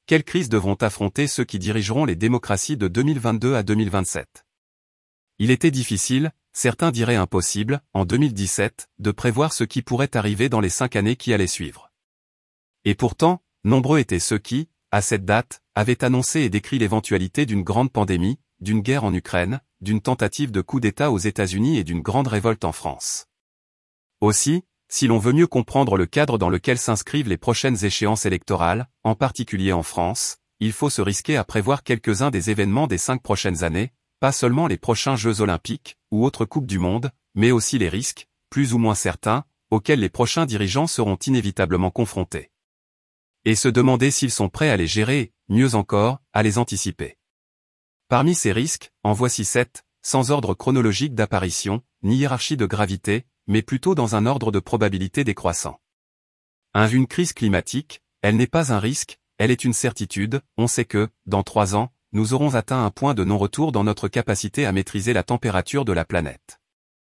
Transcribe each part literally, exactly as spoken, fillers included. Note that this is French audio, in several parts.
quelles crises devront affronter ceux qui dirigeront les démocraties de deux mille vingt-deux à deux mille vingt-sept? Il était difficile, certains diraient impossible, en deux mille dix-sept, de prévoir ce qui pourrait arriver dans les cinq années qui allaient suivre. Et pourtant, nombreux étaient ceux qui, à cette date, avaient annoncé et décrit l'éventualité d'une grande pandémie, d'une guerre en Ukraine, d'une tentative de coup d'État aux États-Unis et d'une grande révolte en France. Aussi, si l'on veut mieux comprendre le cadre dans lequel s'inscrivent les prochaines échéances électorales, en particulier en France, il faut se risquer à prévoir quelques-uns des événements des cinq prochaines années, pas seulement les prochains Jeux Olympiques, ou autres Coupes du Monde, mais aussi les risques, plus ou moins certains, auxquels les prochains dirigeants seront inévitablement confrontés. Et se demander s'ils sont prêts à les gérer, mieux encore, à les anticiper. Parmi ces risques, en voici sept, sans ordre chronologique d'apparition, ni hiérarchie de gravité, mais plutôt dans un ordre de probabilité décroissant. un Une crise climatique, elle n'est pas un risque, elle est une certitude, on sait que, dans trois ans, nous aurons atteint un point de non-retour dans notre capacité à maîtriser la température de la planète.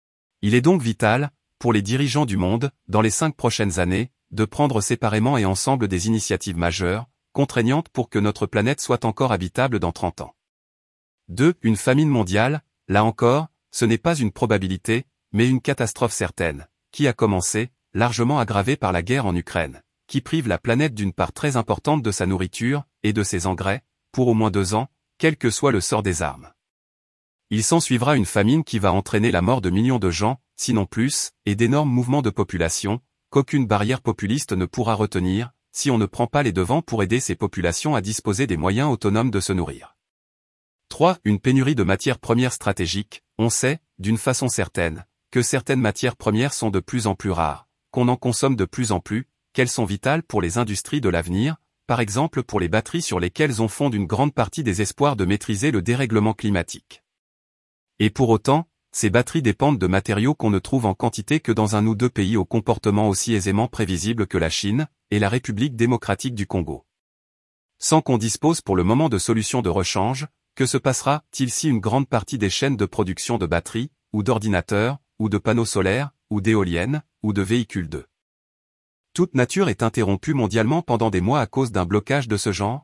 Il est donc vital, pour les dirigeants du monde, dans les cinq prochaines années, de prendre séparément et ensemble des initiatives majeures, contraignantes pour que notre planète soit encore habitable dans trente ans. deux Une famine mondiale, là encore, ce n'est pas une probabilité, mais une catastrophe certaine, qui a commencé, largement aggravée par la guerre en Ukraine, qui prive la planète d'une part très importante de sa nourriture, et de ses engrais, pour au moins deux ans, quel que soit le sort des armes. Il s'ensuivra une famine qui va entraîner la mort de millions de gens, sinon plus, et d'énormes mouvements de population, qu'aucune barrière populiste ne pourra retenir, si on ne prend pas les devants pour aider ces populations à disposer des moyens autonomes de se nourrir. trois Une pénurie de matières premières stratégiques, on sait, d'une façon certaine, que certaines matières premières sont de plus en plus rares, qu'on en consomme de plus en plus, qu'elles sont vitales pour les industries de l'avenir, par exemple pour les batteries sur lesquelles on fonde une grande partie des espoirs de maîtriser le dérèglement climatique. Et pour autant, ces batteries dépendent de matériaux qu'on ne trouve en quantité que dans un ou deux pays au comportement aussi aisément prévisible que la Chine, et la République démocratique du Congo. Sans qu'on dispose pour le moment de solutions de rechange, que se passera-t-il si une grande partie des chaînes de production de batteries, ou d'ordinateurs, ou de panneaux solaires, ou d'éoliennes, ou de véhicules de toute nature est interrompue mondialement pendant des mois à cause d'un blocage de ce genre?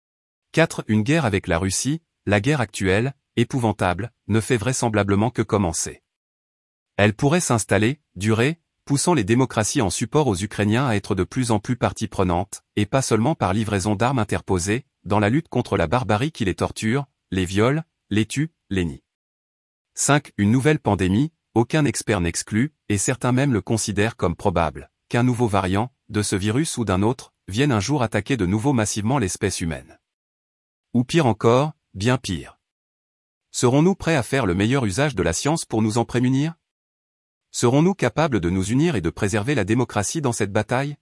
quatre Une guerre avec la Russie, la guerre actuelle, épouvantable, ne fait vraisemblablement que commencer. Elle pourrait s'installer, durer, poussant les démocraties en support aux Ukrainiens à être de plus en plus partie prenante, et pas seulement par livraison d'armes interposées, dans la lutte contre la barbarie qui les torture, les viole, les tue, les nie. cinq Une nouvelle pandémie, aucun expert n'exclut, et certains même le considèrent comme probable, qu'un nouveau variant, de ce virus ou d'un autre, vienne un jour attaquer de nouveau massivement l'espèce humaine. Ou pire encore, bien pire. Serons-nous prêts à faire le meilleur usage de la science pour nous en prémunir? Serons-nous capables de nous unir et de préserver la démocratie dans cette bataille?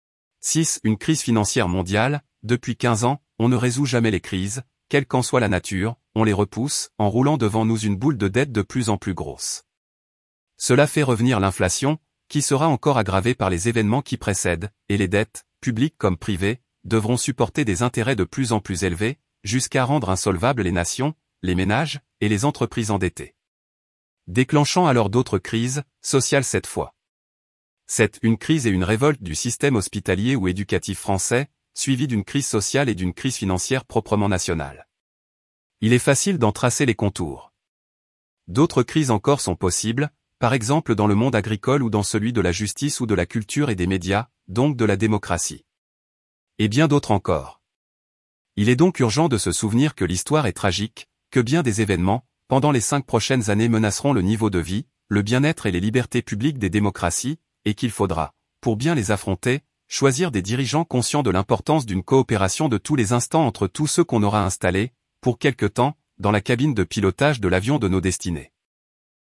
six Une crise financière mondiale, depuis quinze ans, on ne résout jamais les crises, quelle qu'en soit la nature, on les repousse, en roulant devant nous une boule de dette de plus en plus grosse. Cela fait revenir l'inflation, qui sera encore aggravée par les événements qui précèdent, et les dettes, publiques comme privées, devront supporter des intérêts de plus en plus élevés, jusqu'à rendre insolvables les nations, les ménages, et les entreprises endettées. Déclenchant alors d'autres crises, sociales cette fois. sept Une crise et une révolte du système hospitalier ou éducatif français, suivie d'une crise sociale et d'une crise financière proprement nationale. Il est facile d'en tracer les contours. D'autres crises encore sont possibles, par exemple dans le monde agricole ou dans celui de la justice ou de la culture et des médias, donc de la démocratie. Et bien d'autres encore. Il est donc urgent de se souvenir que l'histoire est tragique, que bien des événements, pendant les cinq prochaines années menaceront le niveau de vie, le bien-être et les libertés publiques des démocraties, et qu'il faudra, pour bien les affronter, choisir des dirigeants conscients de l'importance d'une coopération de tous les instants entre tous ceux qu'on aura installés, pour quelque temps, dans la cabine de pilotage de l'avion de nos destinées.